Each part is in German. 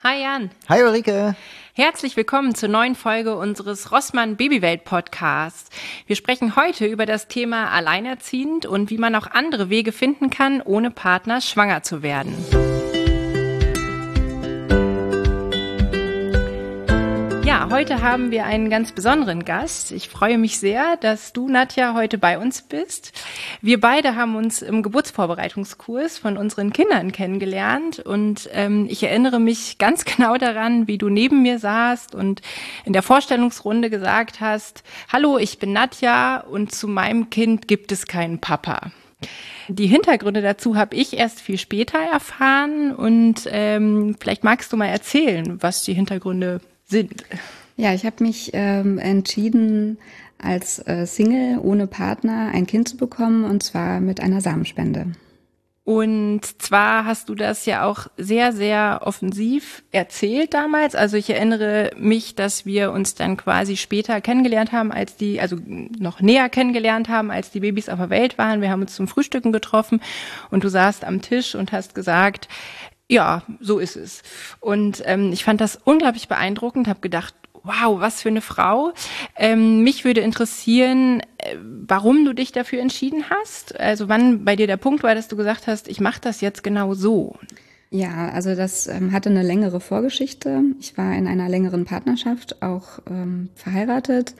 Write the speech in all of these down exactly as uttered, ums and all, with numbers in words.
Hi Jan. Hi Ulrike. Herzlich willkommen zur neuen Folge unseres Rossmann Babywelt Podcasts. Wir sprechen heute über das Thema Alleinerziehend und wie man auch andere Wege finden kann, ohne Partner schwanger zu werden. Ja, heute haben wir einen ganz besonderen Gast. Ich freue mich sehr, dass du, Nadja, heute bei uns bist. Wir beide haben uns im Geburtsvorbereitungskurs von unseren Kindern kennengelernt und ähm, ich erinnere mich ganz genau daran, wie du neben mir saßt und in der Vorstellungsrunde gesagt hast, hallo, ich bin Nadja und zu meinem Kind gibt es keinen Papa. Die Hintergründe dazu habe ich erst viel später erfahren und ähm, vielleicht magst du mal erzählen, was die Hintergründe sind. Ja, ich habe mich ähm, entschieden, als äh, Single ohne Partner ein Kind zu bekommen, und zwar mit einer Samenspende. Und zwar hast du das ja auch sehr, sehr offensiv erzählt damals. Also ich erinnere mich, dass wir uns dann quasi später kennengelernt haben, als die, also noch näher kennengelernt haben, als die Babys auf der Welt waren. Wir haben uns zum Frühstücken getroffen und du saßt am Tisch und hast gesagt, ja, so ist es. Und ähm, ich fand das unglaublich beeindruckend, habe gedacht, wow, was für eine Frau. Ähm, mich würde interessieren, äh, warum du dich dafür entschieden hast. Also wann bei dir der Punkt war, dass du gesagt hast, ich mache das jetzt genau so. Ja, also das ähm, hatte eine längere Vorgeschichte. Ich war in einer längeren Partnerschaft auch ähm, verheiratet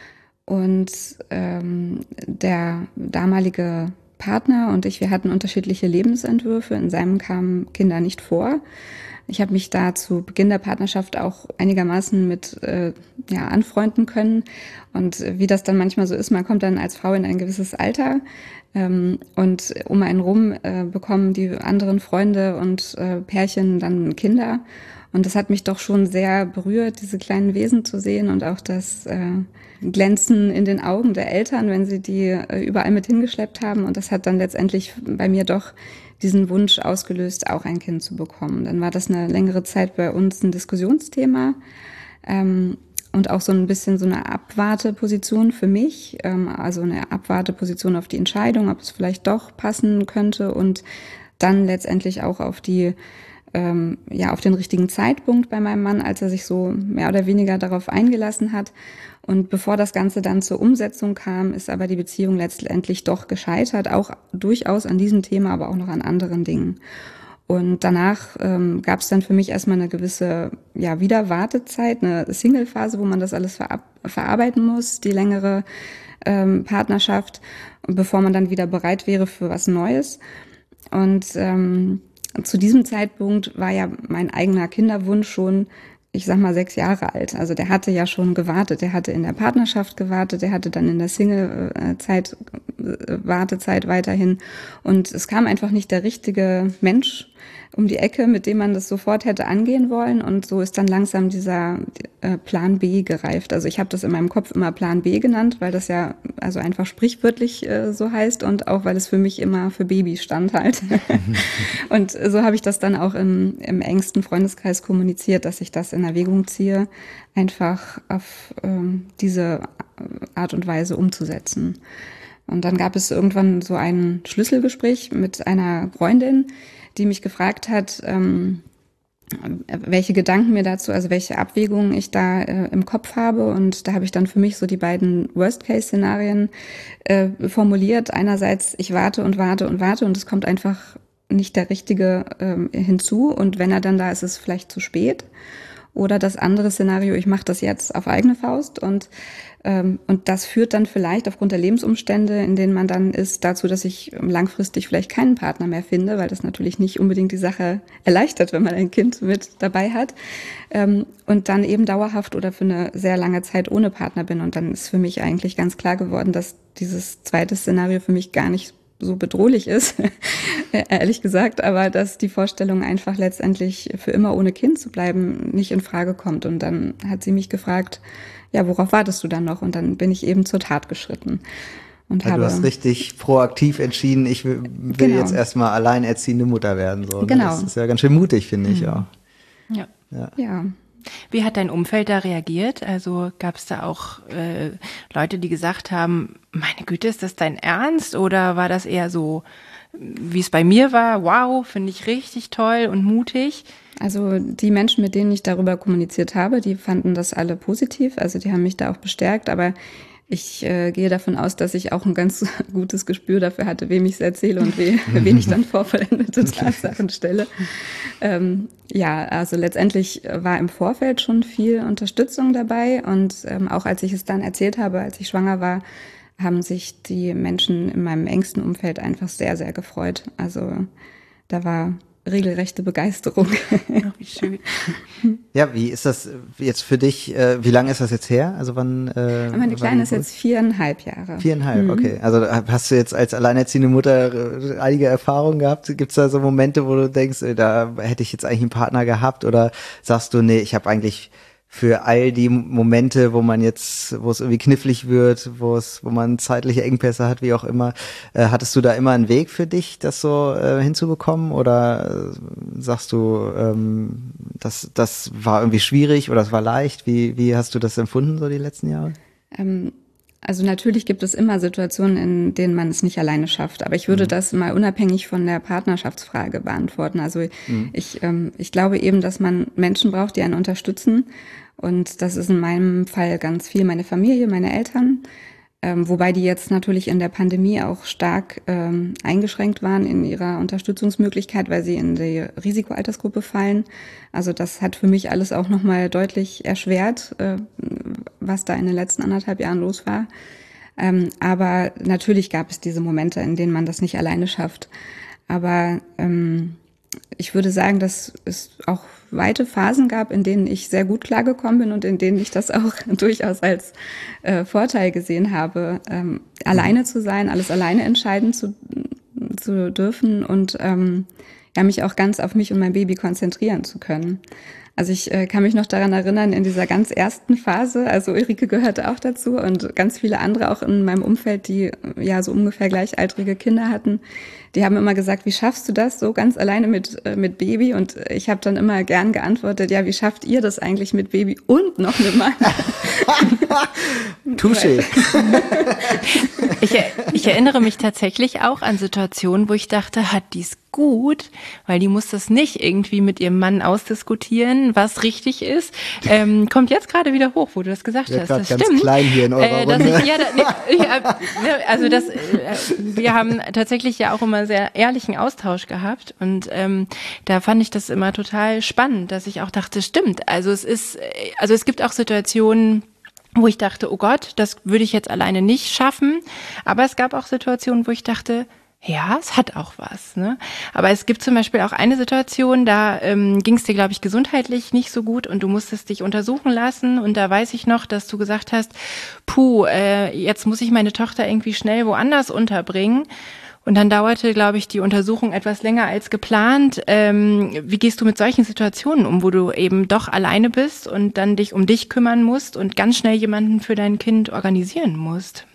und ähm, der damalige Partner und ich, wir hatten unterschiedliche Lebensentwürfe. In seinem kamen Kinder nicht vor. Ich habe mich da zu Beginn der Partnerschaft auch einigermaßen mit äh, ja, anfreunden können. Und wie das dann manchmal so ist, man kommt dann als Frau in ein gewisses Alter ähm, und um einen rum äh, bekommen die anderen Freunde und äh, Pärchen dann Kinder. Und das hat mich doch schon sehr berührt, diese kleinen Wesen zu sehen und auch das äh, Glänzen in den Augen der Eltern, wenn sie die äh, überall mit hingeschleppt haben. Und das hat dann letztendlich bei mir doch diesen Wunsch ausgelöst, auch ein Kind zu bekommen. Dann war das eine längere Zeit bei uns ein Diskussionsthema ähm, und auch so ein bisschen so eine Abwarteposition für mich, ähm, also eine Abwarteposition auf die Entscheidung, ob es vielleicht doch passen könnte und dann letztendlich auch auf die ähm, ja auf den richtigen Zeitpunkt bei meinem Mann, als er sich so mehr oder weniger darauf eingelassen hat. Und bevor das Ganze dann zur Umsetzung kam, ist aber die Beziehung letztendlich doch gescheitert, auch durchaus an diesem Thema, aber auch noch an anderen Dingen. Und danach ähm, gab es dann für mich erstmal eine gewisse ja Wiederwartezeit, eine Single-Phase, wo man das alles verab- verarbeiten muss, die längere ähm, Partnerschaft, bevor man dann wieder bereit wäre für was Neues. Und ähm, zu diesem Zeitpunkt war ja mein eigener Kinderwunsch schon, ich sag mal, sechs Jahre alt. Also der hatte ja schon gewartet. Der hatte in der Partnerschaft gewartet. Der hatte dann in der Single-Zeit, Wartezeit weiterhin. Und es kam einfach nicht der richtige Mensch um die Ecke, mit dem man das sofort hätte angehen wollen. Und so ist dann langsam dieser äh, Plan B gereift. Also ich habe das in meinem Kopf immer Plan B genannt, weil das ja also einfach sprichwörtlich äh, so heißt und auch, weil es für mich immer für Babys stand halt. Und so habe ich das dann auch im, im engsten Freundeskreis kommuniziert, dass ich das in Erwägung ziehe, einfach auf ähm, diese Art und Weise umzusetzen. Und dann gab es irgendwann so ein Schlüsselgespräch mit einer Freundin, die mich gefragt hat, ähm, welche Gedanken mir dazu, also welche Abwägungen ich da äh, im Kopf habe. Und da habe ich dann für mich so die beiden Worst-Case-Szenarien äh, formuliert. Einerseits, ich warte und warte und warte und es kommt einfach nicht der Richtige ähm, hinzu. Und wenn er dann da ist, ist es vielleicht zu spät. Oder das andere Szenario, ich mache das jetzt auf eigene Faust und ähm, und das führt dann vielleicht aufgrund der Lebensumstände, in denen man dann ist, dazu, dass ich langfristig vielleicht keinen Partner mehr finde, weil das natürlich nicht unbedingt die Sache erleichtert, wenn man ein Kind mit dabei hat ähm, und dann eben dauerhaft oder für eine sehr lange Zeit ohne Partner bin. Und dann ist für mich eigentlich ganz klar geworden, dass dieses zweite Szenario für mich gar nicht so bedrohlich ist, ehrlich gesagt, aber dass die Vorstellung einfach letztendlich für immer ohne Kind zu bleiben nicht in Frage kommt. Und dann hat sie mich gefragt, ja, worauf wartest du dann noch? Und dann bin ich eben zur Tat geschritten. Und ja, habe, du hast richtig proaktiv entschieden, ich will, will genau. jetzt erstmal alleinerziehende Mutter werden. So, ne? Genau. Das ist ja ganz schön mutig, finde ich auch. Ja. Ja. ja. Wie hat dein Umfeld da reagiert? Also gab es da auch äh, Leute, die gesagt haben, meine Güte, ist das dein Ernst? Oder war das eher so, wie es bei mir war, wow, finde ich richtig toll und mutig. Also die Menschen, mit denen ich darüber kommuniziert habe, die fanden das alle positiv, also die haben mich da auch bestärkt, aber ich äh, gehe davon aus, dass ich auch ein ganz gutes Gespür dafür hatte, wem ich es erzähle und we, wen ich dann vor vollendete Tatsachen stelle. Ähm, ja, also letztendlich war im Vorfeld schon viel Unterstützung dabei und ähm, auch als ich es dann erzählt habe, als ich schwanger war, haben sich die Menschen in meinem engsten Umfeld einfach sehr, sehr gefreut. Also da war regelrechte Begeisterung. Ach, wie schön. Ja, wie ist das jetzt für dich, äh, wie lange ist das jetzt her? Also wann? Äh, Meine Kleine ist jetzt viereinhalb Jahre. Viereinhalb, mhm. okay. Also hast du jetzt als alleinerziehende Mutter einige Erfahrungen gehabt? Gibt es da so Momente, wo du denkst, da hätte ich jetzt eigentlich einen Partner gehabt? Oder sagst du, nee, ich habe eigentlich für all die Momente, wo man jetzt, wo es irgendwie knifflig wird, wo es, wo man zeitliche Engpässe hat, wie auch immer, äh, hattest du da immer einen Weg für dich, das so äh, hinzubekommen? Oder äh, sagst du, ähm, das, das war irgendwie schwierig oder es war leicht? Wie, wie hast du das empfunden so die letzten Jahre? Ähm, also natürlich gibt es immer Situationen, in denen man es nicht alleine schafft. Aber ich würde mhm. das mal unabhängig von der Partnerschaftsfrage beantworten. Also mhm. ich, ähm, ich glaube eben, dass man Menschen braucht, die einen unterstützen. Und das ist in meinem Fall ganz viel meine Familie, meine Eltern, ähm, wobei die jetzt natürlich in der Pandemie auch stark ähm, eingeschränkt waren in ihrer Unterstützungsmöglichkeit, weil sie in die Risikoaltersgruppe fallen. Also das hat für mich alles auch nochmal deutlich erschwert, äh, was da in den letzten anderthalb Jahren los war. Ähm, aber natürlich gab es diese Momente, in denen man das nicht alleine schafft. Aber ähm, ich würde sagen, dass es auch weite Phasen gab, in denen ich sehr gut klargekommen bin und in denen ich das auch durchaus als äh, Vorteil gesehen habe, ähm, alleine zu sein, alles alleine entscheiden zu, zu dürfen und ähm, ja, mich auch ganz auf mich und mein Baby konzentrieren zu können. Also ich äh, kann mich noch daran erinnern, in dieser ganz ersten Phase, also Ulrike gehörte auch dazu und ganz viele andere auch in meinem Umfeld, die ja so ungefähr gleichaltrige Kinder hatten, die haben immer gesagt, wie schaffst du das so ganz alleine mit äh, mit Baby? Und ich habe dann immer gern geantwortet, ja, wie schafft ihr das eigentlich mit Baby und noch einem Mann? Touché. ich, ich erinnere mich tatsächlich auch an Situationen, wo ich dachte, hat die's gut, weil die muss das nicht irgendwie mit ihrem Mann ausdiskutieren, was richtig ist. Ähm, kommt jetzt gerade wieder hoch, wo du das gesagt ja, hast. Das ganz stimmt. Klein hier in eurer äh, dass Runde. ich, ja, da, nee, ja, also das, äh, wir haben tatsächlich ja auch immer sehr ehrlichen Austausch gehabt und ähm, da fand ich das immer total spannend, dass ich auch dachte, stimmt. Also es ist, also es gibt auch Situationen, wo ich dachte, oh Gott, das würde ich jetzt alleine nicht schaffen. Aber es gab auch Situationen, wo ich dachte, ja, es hat auch was, ne? Aber es gibt zum Beispiel auch eine Situation, da ähm, ging es dir, glaube ich, gesundheitlich nicht so gut und du musstest dich untersuchen lassen und da weiß ich noch, dass du gesagt hast, puh, äh, jetzt muss ich meine Tochter irgendwie schnell woanders unterbringen. Und dann dauerte, glaube ich, die Untersuchung etwas länger als geplant. Ähm, wie gehst du mit solchen Situationen um, wo du eben doch alleine bist und dann dich um dich kümmern musst und ganz schnell jemanden für dein Kind organisieren musst?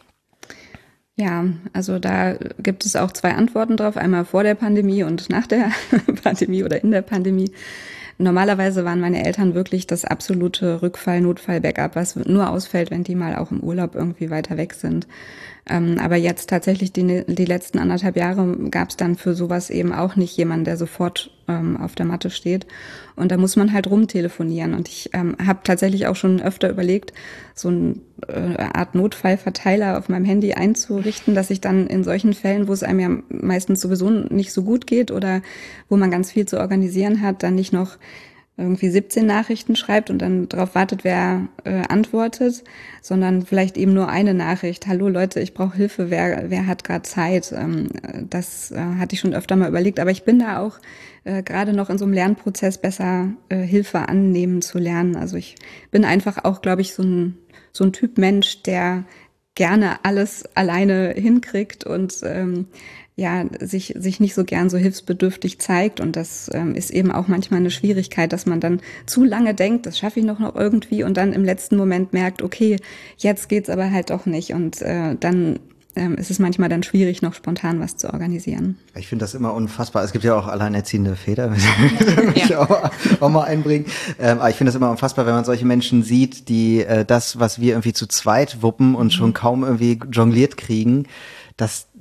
Ja, also da gibt es auch zwei Antworten drauf, einmal vor der Pandemie und nach der Pandemie oder in der Pandemie. Normalerweise waren meine Eltern wirklich das absolute Rückfall-Notfall-Backup, was nur ausfällt, wenn die mal auch im Urlaub irgendwie weiter weg sind. Ähm, aber jetzt tatsächlich die, die letzten anderthalb Jahre gab es dann für sowas eben auch nicht jemanden, der sofort ähm, auf der Matte steht. Und da muss man halt rumtelefonieren. Und ich ähm, habe tatsächlich auch schon öfter überlegt, so eine äh, Art Notfallverteiler auf meinem Handy einzurichten, dass ich dann in solchen Fällen, wo es einem ja meistens sowieso nicht so gut geht oder wo man ganz viel zu organisieren hat, dann nicht noch irgendwie siebzehn Nachrichten schreibt und dann darauf wartet, wer äh, antwortet, sondern vielleicht eben nur eine Nachricht. Hallo Leute, ich brauche Hilfe, wer wer hat gerade Zeit? Ähm, das äh, hatte ich schon öfter mal überlegt, aber ich bin da auch äh, gerade noch in so einem Lernprozess, besser äh, Hilfe annehmen zu lernen. Also ich bin einfach auch, glaube ich, so ein so ein Typ Mensch, der gerne alles alleine hinkriegt und ähm, ja, sich, sich nicht so gern so hilfsbedürftig zeigt. Und das ähm, ist eben auch manchmal eine Schwierigkeit, dass man dann zu lange denkt, das schaffe ich noch, noch irgendwie und dann im letzten Moment merkt, okay, jetzt geht's aber halt doch nicht. Und äh, dann ähm, ist es manchmal dann schwierig, noch spontan was zu organisieren. Ich finde das immer unfassbar. Es gibt ja auch alleinerziehende Väter, will ich ja. auch, auch mal einbringen. Ähm, aber ich finde das immer unfassbar, wenn man solche Menschen sieht, die äh, das, was wir irgendwie zu zweit wuppen und schon kaum irgendwie jongliert kriegen, dass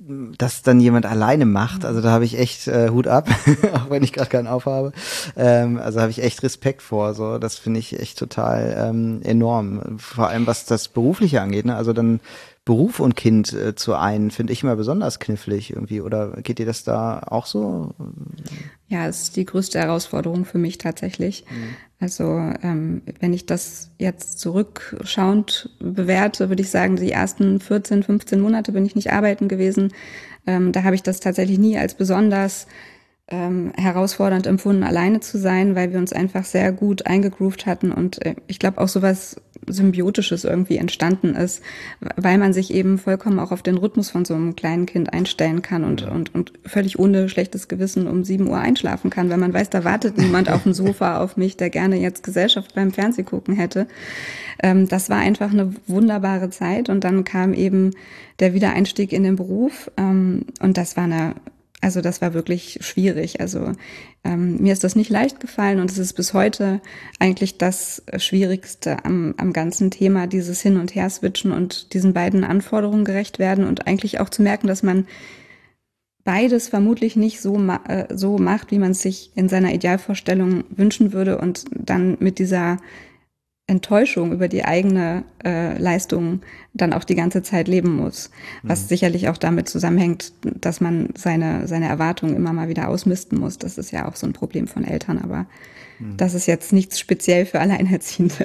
das dann jemand alleine macht, also da habe ich echt äh, Hut ab, auch wenn ich gerade keinen aufhabe. Ähm, also habe ich echt Respekt vor. So, das finde ich echt total ähm, enorm. Vor allem was das Berufliche angeht, ne? Also dann Beruf und Kind äh, zu einen, finde ich immer besonders knifflig irgendwie. Oder geht dir das da auch so? Ja, es ist die größte Herausforderung für mich tatsächlich. Mhm. Also ähm, wenn ich das jetzt zurückschauend bewerte, würde ich sagen, die ersten vierzehn, fünfzehn Monate bin ich nicht arbeiten gewesen. Ähm, da habe ich das tatsächlich nie als besonders ähm, herausfordernd empfunden, alleine zu sein, weil wir uns einfach sehr gut eingegroovt hatten und äh, ich glaube auch sowas Symbiotisches irgendwie entstanden ist, weil man sich eben vollkommen auch auf den Rhythmus von so einem kleinen Kind einstellen kann und, und, und völlig ohne schlechtes Gewissen um sieben Uhr einschlafen kann, weil man weiß, da wartet niemand auf dem Sofa auf mich, der gerne jetzt Gesellschaft beim Fernsehgucken hätte. Ähm, das war einfach eine wunderbare Zeit und dann kam eben der Wiedereinstieg in den Beruf ähm, und das war eine Also das war wirklich schwierig. Also ähm, mir ist das nicht leicht gefallen und es ist bis heute eigentlich das Schwierigste am, am ganzen Thema, dieses Hin- und Her-Switchen und diesen beiden Anforderungen gerecht werden und eigentlich auch zu merken, dass man beides vermutlich nicht so, ma- äh, so macht, wie man es sich in seiner Idealvorstellung wünschen würde und dann mit dieser Enttäuschung über die eigene äh, Leistung dann auch die ganze Zeit leben muss. Was mhm. sicherlich auch damit zusammenhängt, dass man seine, seine Erwartungen immer mal wieder ausmisten muss. Das ist ja auch so ein Problem von Eltern, aber mhm. das ist jetzt nichts speziell für Alleinerziehende.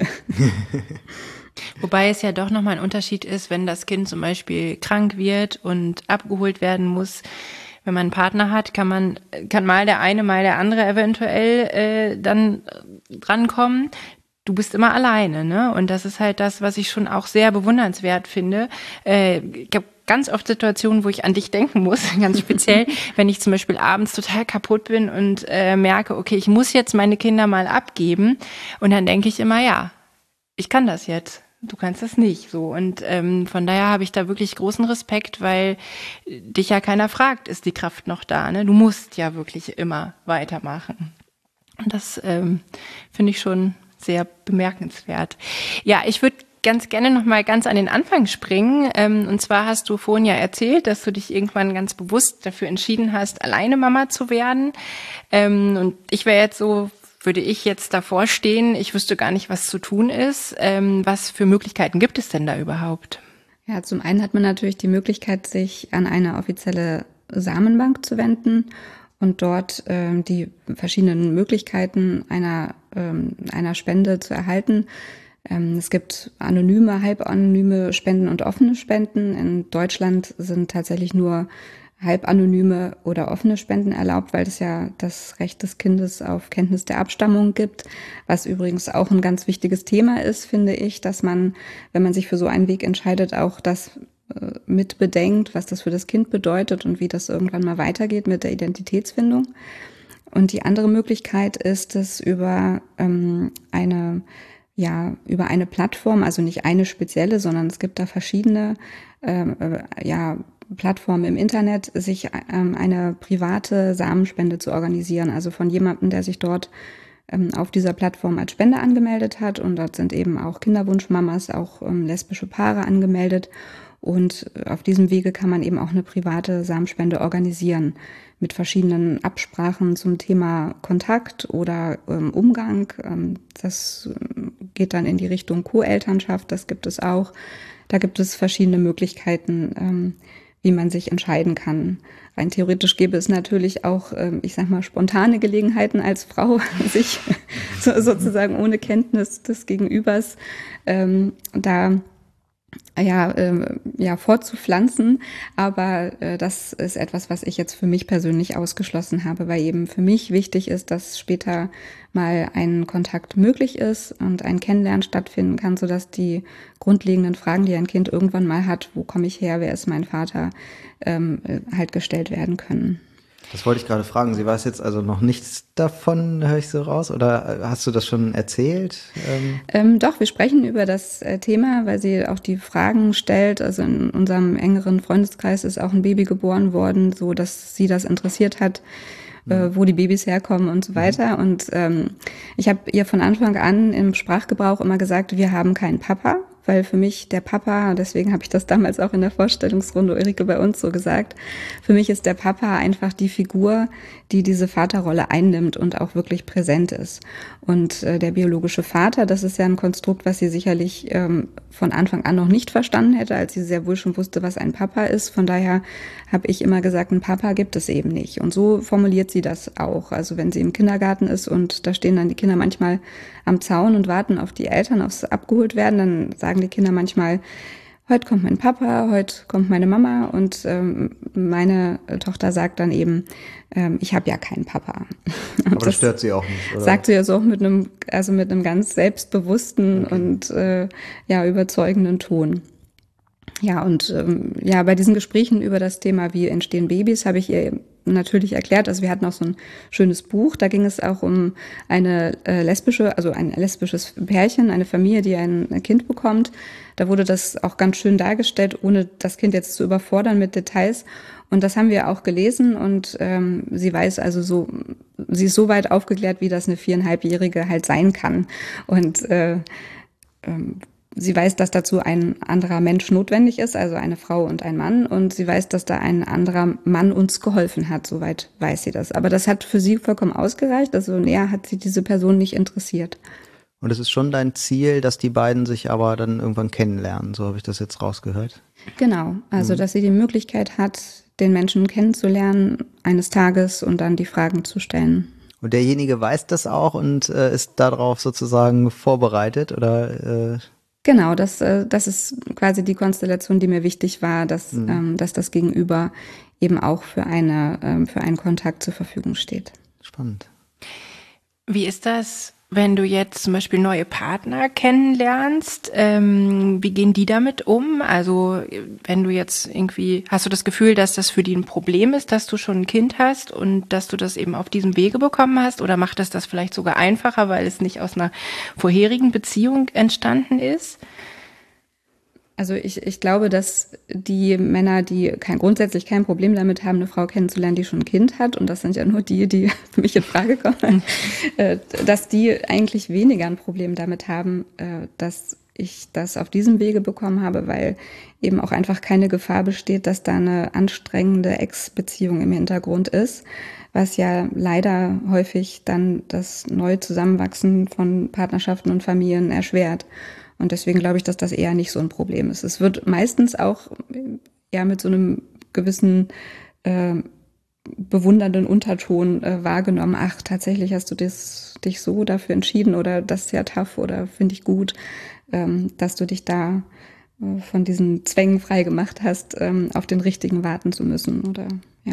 Wobei es ja doch nochmal ein Unterschied ist, wenn das Kind zum Beispiel krank wird und abgeholt werden muss. Wenn man einen Partner hat, kann man, kann mal der eine, mal der andere eventuell äh, dann drankommen. Du bist immer alleine, ne? Und das ist halt das, was ich schon auch sehr bewundernswert finde. Äh, ich habe ganz oft Situationen, wo ich an dich denken muss, ganz speziell, wenn ich zum Beispiel abends total kaputt bin und äh, merke, okay, ich muss jetzt meine Kinder mal abgeben. Und dann denke ich immer, ja, ich kann das jetzt. Du kannst das nicht, so. Und ähm, von daher habe ich da wirklich großen Respekt, weil dich ja keiner fragt, ist die Kraft noch da, ne? Du musst ja wirklich immer weitermachen. Und das ähm, finde ich schon sehr bemerkenswert. Ja, ich würde ganz gerne noch mal ganz an den Anfang springen. Ähm, und zwar hast du vorhin ja erzählt, dass du dich irgendwann ganz bewusst dafür entschieden hast, alleine Mama zu werden. Ähm, und ich wäre jetzt so, würde ich jetzt davor stehen, ich wüsste gar nicht, was zu tun ist. Ähm, was für Möglichkeiten gibt es denn da überhaupt? Ja, zum einen hat man natürlich die Möglichkeit, sich an eine offizielle Samenbank zu wenden und dort ähm, die verschiedenen Möglichkeiten einer, ähm, einer Spende zu erhalten. Ähm, es gibt anonyme, halbanonyme Spenden und offene Spenden. In Deutschland sind tatsächlich nur halbanonyme oder offene Spenden erlaubt, weil es ja das Recht des Kindes auf Kenntnis der Abstammung gibt, was übrigens auch ein ganz wichtiges Thema ist, finde ich, dass man, wenn man sich für so einen Weg entscheidet, auch das mit bedenkt, was das für das Kind bedeutet und wie das irgendwann mal weitergeht mit der Identitätsfindung. Und die andere Möglichkeit ist es über ähm, eine ja über eine Plattform, also nicht eine spezielle, sondern es gibt da verschiedene äh, ja Plattformen im Internet, sich ähm, eine private Samenspende zu organisieren, also von jemandem, der sich dort ähm, auf dieser Plattform als Spender angemeldet hat. Und dort sind eben auch Kinderwunschmamas, auch ähm, lesbische Paare angemeldet. Und auf diesem Wege kann man eben auch eine private Samenspende organisieren mit verschiedenen Absprachen zum Thema Kontakt oder ähm, Umgang. Ähm, das geht dann in die Richtung Co-Elternschaft, das gibt es auch. Da gibt es verschiedene Möglichkeiten, ähm, wie man sich entscheiden kann. Rein theoretisch gäbe es natürlich auch, ähm, ich sag mal, spontane Gelegenheiten als Frau, sich so, sozusagen ohne Kenntnis des Gegenübers ähm, da ja, äh, ja, fortzupflanzen, aber äh, das ist etwas, was ich jetzt für mich persönlich ausgeschlossen habe, weil eben für mich wichtig ist, dass später mal ein Kontakt möglich ist und ein Kennenlernen stattfinden kann, sodass die grundlegenden Fragen, die ein Kind irgendwann mal hat, wo komme ich her, wer ist mein Vater, ähm, halt gestellt werden können. Das wollte ich gerade fragen. Sie weiß jetzt also noch nichts davon, höre ich so raus? Oder hast du das schon erzählt? Ähm ähm, doch, wir sprechen über das äh, Thema, weil sie auch die Fragen stellt. Also in unserem engeren Freundeskreis ist auch ein Baby geboren worden, so dass sie das interessiert hat, mhm. äh, wo die Babys herkommen und so weiter. Mhm. Und ähm, ich habe ihr von Anfang an im Sprachgebrauch immer gesagt, wir haben keinen Papa weil für mich der Papa, deswegen habe ich das damals auch in der Vorstellungsrunde Ulrike bei uns so gesagt, für mich ist der Papa einfach die Figur, die diese Vaterrolle einnimmt und auch wirklich präsent ist. Und äh, der biologische Vater, das ist ja ein Konstrukt, was sie sicherlich ähm, von Anfang an noch nicht verstanden hätte, als sie sehr wohl schon wusste, was ein Papa ist. Von daher habe ich immer gesagt, ein Papa gibt es eben nicht. Und so formuliert sie das auch. Also wenn sie im Kindergarten ist und da stehen dann die Kinder manchmal am Zaun und warten auf die Eltern, aufs abgeholt werden, dann sagen die Kinder manchmal, heute kommt mein Papa, heute kommt meine Mama, und ähm, meine Tochter sagt dann eben, ähm, ich habe ja keinen Papa. Und aber das stört sie auch nicht, oder? Sagt sie ja so auch mit einem, also mit einem ganz selbstbewussten okay. und äh, ja überzeugenden Ton. Ja, und ähm, ja, bei diesen Gesprächen über das Thema, wie entstehen Babys, habe ich ihr natürlich erklärt, also wir hatten auch so ein schönes Buch, da ging es auch um eine äh, lesbische, also ein lesbisches Pärchen, eine Familie, die ein Kind bekommt. Da wurde das auch ganz schön dargestellt, ohne das Kind jetzt zu überfordern mit Details. Und das haben wir auch gelesen, und ähm, sie weiß also so, sie ist so weit aufgeklärt, wie das eine viereinhalbjährige halt sein kann. Und äh, ähm, sie weiß, dass dazu ein anderer Mensch notwendig ist, also eine Frau und ein Mann. Und sie weiß, dass da ein anderer Mann uns geholfen hat. Soweit weiß sie das. Aber das hat für sie vollkommen ausgereicht. Also näher hat sie diese Person nicht interessiert. Und es ist schon dein Ziel, dass die beiden sich aber dann irgendwann kennenlernen. So habe ich das jetzt rausgehört. Genau. Also, mhm. dass sie die Möglichkeit hat, den Menschen kennenzulernen eines Tages und dann die Fragen zu stellen. Und derjenige weiß das auch und äh, ist darauf sozusagen vorbereitet, oder? Äh Genau, das, das ist quasi die Konstellation, die mir wichtig war, dass, mhm. ähm, dass das Gegenüber eben auch für eine, ähm, für einen Kontakt zur Verfügung steht. Spannend. Wie ist das, wenn du jetzt zum Beispiel neue Partner kennenlernst? Ähm, wie gehen die damit um? Also wenn du jetzt irgendwie, hast du das Gefühl, dass das für die ein Problem ist, dass du schon ein Kind hast und dass du das eben auf diesem Wege bekommen hast? Oder macht das das vielleicht sogar einfacher, weil es nicht aus einer vorherigen Beziehung entstanden ist? Also ich, ich glaube, dass die Männer, die kein, grundsätzlich kein Problem damit haben, eine Frau kennenzulernen, die schon ein Kind hat, und das sind ja nur die, die für mich in Frage kommen, mhm. dass die eigentlich weniger ein Problem damit haben, dass ich das auf diesem Wege bekommen habe, weil eben auch einfach keine Gefahr besteht, dass da eine anstrengende Ex-Beziehung im Hintergrund ist, was ja leider häufig dann das neue Zusammenwachsen von Partnerschaften und Familien erschwert. Und deswegen glaube ich, dass das eher nicht so ein Problem ist. Es wird meistens auch eher mit so einem gewissen äh, bewundernden Unterton äh, wahrgenommen. Ach, tatsächlich hast du das, dich so dafür entschieden, oder das ist ja tough, oder finde ich gut, ähm, dass du dich da äh, von diesen Zwängen frei gemacht hast, ähm, auf den Richtigen warten zu müssen, oder ja.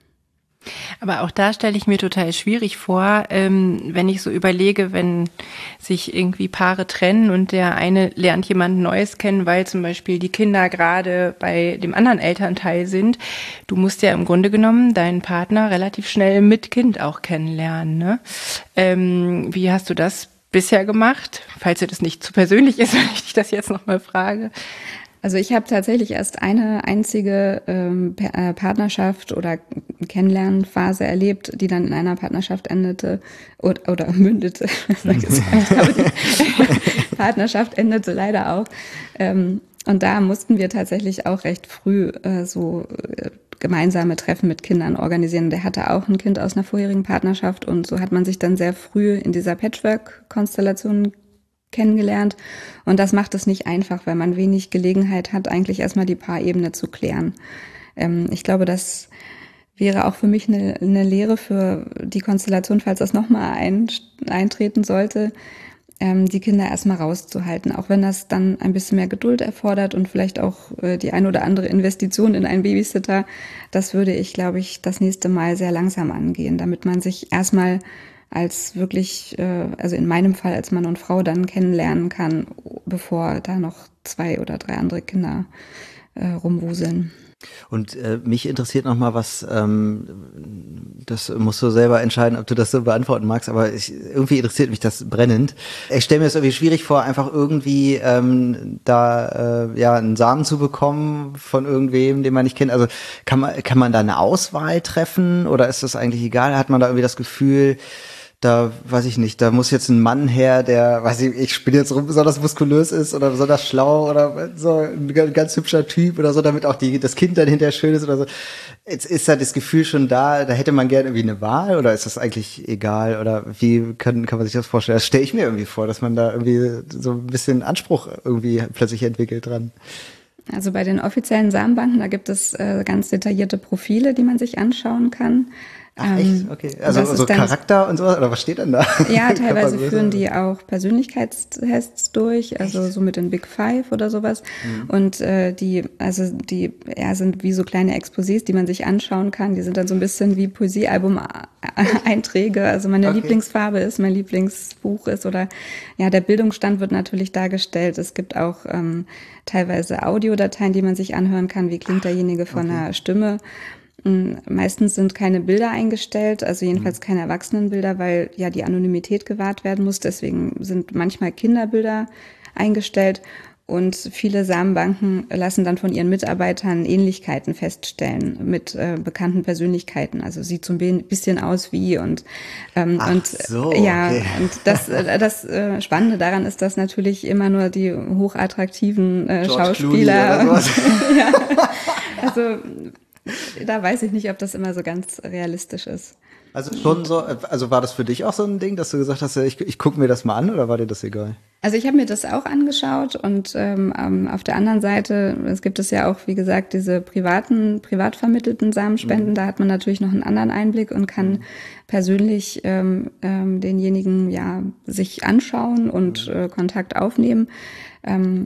Aber auch da stelle ich mir total schwierig vor, ähm, wenn ich so überlege, wenn sich irgendwie Paare trennen und der eine lernt jemanden Neues kennen, weil zum Beispiel die Kinder gerade bei dem anderen Elternteil sind. Du musst ja im Grunde genommen deinen Partner relativ schnell mit Kind auch kennenlernen, ne? Ähm, wie hast du das bisher gemacht? Falls dir das nicht zu persönlich ist, wenn ich dich das jetzt nochmal frage. Also ich habe tatsächlich erst eine einzige ähm, Partnerschaft oder Kennenlernphase erlebt, die dann in einer Partnerschaft endete oder, oder mündete. Aber die Partnerschaft endete leider auch. Ähm, und da mussten wir tatsächlich auch recht früh äh, so äh, gemeinsame Treffen mit Kindern organisieren. Der hatte auch ein Kind aus einer vorherigen Partnerschaft, und so hat man sich dann sehr früh in dieser Patchwork-Konstellation kennengelernt. Und das macht es nicht einfach, weil man wenig Gelegenheit hat, eigentlich erstmal die Paarebene zu klären. Ähm, ich glaube, das wäre auch für mich eine, eine Lehre für die Konstellation, falls das nochmal ein, eintreten sollte, ähm, die Kinder erstmal rauszuhalten, auch wenn das dann ein bisschen mehr Geduld erfordert und vielleicht auch äh, die ein oder andere Investition in einen Babysitter. Das würde ich, glaube ich, das nächste Mal sehr langsam angehen, damit man sich erstmal als wirklich, also in meinem Fall als Mann und Frau dann kennenlernen kann, bevor da noch zwei oder drei andere Kinder äh, rumwuseln. Und äh, mich interessiert nochmal was, ähm, das musst du selber entscheiden, ob du das so beantworten magst, aber ich, irgendwie interessiert mich das brennend. Ich stelle mir das irgendwie schwierig vor, einfach irgendwie ähm, da äh, ja einen Samen zu bekommen von irgendwem, den man nicht kennt. Also kann man kann man da eine Auswahl treffen, oder ist das eigentlich egal? Hat man da irgendwie das Gefühl, da weiß ich nicht, da muss jetzt ein Mann her, der, weiß ich, ich spinne jetzt rum, besonders muskulös ist oder besonders schlau oder so ein ganz hübscher Typ oder so, damit auch die das Kind dann hinterher schön ist oder so. Jetzt ist da das Gefühl schon da, da hätte man gerne irgendwie eine Wahl oder ist das eigentlich egal oder wie kann kann man sich das vorstellen? Das stelle ich mir irgendwie vor, dass man da irgendwie so ein bisschen Anspruch irgendwie plötzlich entwickelt dran. Also bei den offiziellen Samenbanken, da gibt es äh, ganz detaillierte Profile, die man sich anschauen kann. Ach, echt? Okay. Also so Charakter und sowas? Oder was steht denn da? Ja, teilweise führen die auch Persönlichkeitstests durch, also echt? So mit den Big Five oder sowas. Mhm. Und äh, die, also die ja, sind wie so kleine Exposés, die man sich anschauen kann. Die sind dann so ein bisschen wie Poesiealbum-Einträge. Also meine okay. Lieblingsfarbe ist, mein Lieblingsbuch ist oder ja, der Bildungsstand wird natürlich dargestellt. Es gibt auch ähm, teilweise Audiodateien, die man sich anhören kann. Wie klingt derjenige von okay. der Stimme? Meistens sind keine Bilder eingestellt, also jedenfalls keine Erwachsenenbilder, weil ja die Anonymität gewahrt werden muss. Deswegen sind manchmal Kinderbilder eingestellt und viele Samenbanken lassen dann von ihren Mitarbeitern Ähnlichkeiten feststellen mit äh, bekannten Persönlichkeiten. Also sieht so ein bisschen aus wie und ähm, Ach und so, ja okay. und das äh, das äh, Spannende daran ist, dass natürlich immer nur die hochattraktiven äh, Schauspieler und, ja, also da weiß ich nicht, ob das immer so ganz realistisch ist. Also schon so, also war das für dich auch so ein Ding, dass du gesagt hast, ich, ich gucke mir das mal an oder war dir das egal? Also ich habe mir das auch angeschaut und ähm, auf der anderen Seite, es gibt es ja auch, wie gesagt, diese privaten, privat vermittelten Samenspenden, mhm. da hat man natürlich noch einen anderen Einblick und kann mhm. persönlich ähm, ähm, denjenigen ja sich anschauen und mhm. äh, Kontakt aufnehmen. Ähm,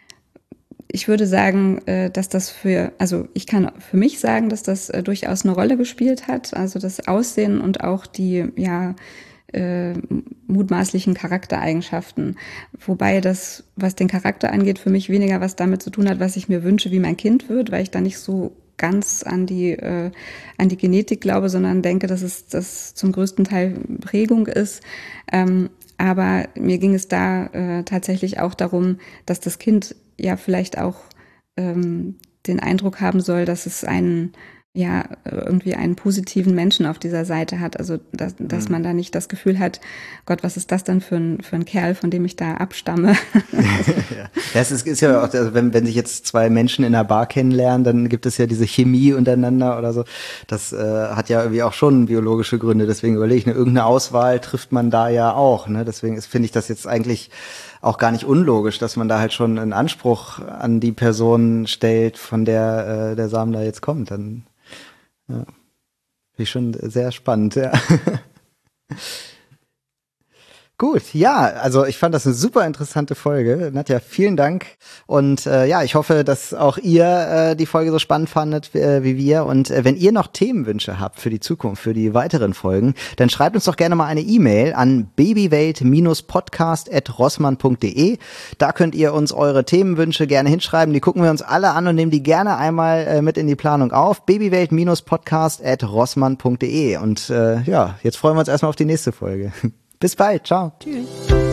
Ich würde sagen, dass das für, also ich kann für mich sagen, dass das durchaus eine Rolle gespielt hat. Also das Aussehen und auch die, ja, äh, mutmaßlichen Charaktereigenschaften. Wobei das, was den Charakter angeht, für mich weniger was damit zu tun hat, was ich mir wünsche, wie mein Kind wird, weil ich da nicht so ganz an die, äh, an die Genetik glaube, sondern denke, dass es das zum größten Teil Prägung ist. Ähm, aber mir ging es da äh, tatsächlich auch darum, dass das Kind ja vielleicht auch ähm, den Eindruck haben soll, dass es einen, ja, irgendwie einen positiven Menschen auf dieser Seite hat. Also, dass, dass mhm. man da nicht das Gefühl hat, Gott, was ist das denn für ein, für ein Kerl, von dem ich da abstamme? ja, es ist, ist ja auch, also wenn, wenn sich jetzt zwei Menschen in einer Bar kennenlernen, dann gibt es ja diese Chemie untereinander oder so. Das äh, hat ja irgendwie auch schon biologische Gründe. Deswegen überlege ich, ne, irgendeine Auswahl trifft man da ja auch. Ne? Deswegen ist, finde ich das jetzt eigentlich auch gar nicht unlogisch, dass man da halt schon einen Anspruch an die Person stellt, von der äh, der Samen da jetzt kommt. Dann ja, finde ich schon sehr spannend, ja. Gut, ja, also ich fand das eine super interessante Folge. Nadja, vielen Dank. Und äh, ja, ich hoffe, dass auch ihr äh, die Folge so spannend fandet äh, wie wir. Und äh, wenn ihr noch Themenwünsche habt für die Zukunft, für die weiteren Folgen, dann schreibt uns doch gerne mal eine E-Mail an babywelt podcast at rossmann punkt de. Da könnt ihr uns eure Themenwünsche gerne hinschreiben. Die gucken wir uns alle an und nehmen die gerne einmal äh, mit in die Planung auf. babywelt podcast at rossmann punkt de. Und äh, ja, jetzt freuen wir uns erstmal auf die nächste Folge. Bis bald, ciao. Tschüss.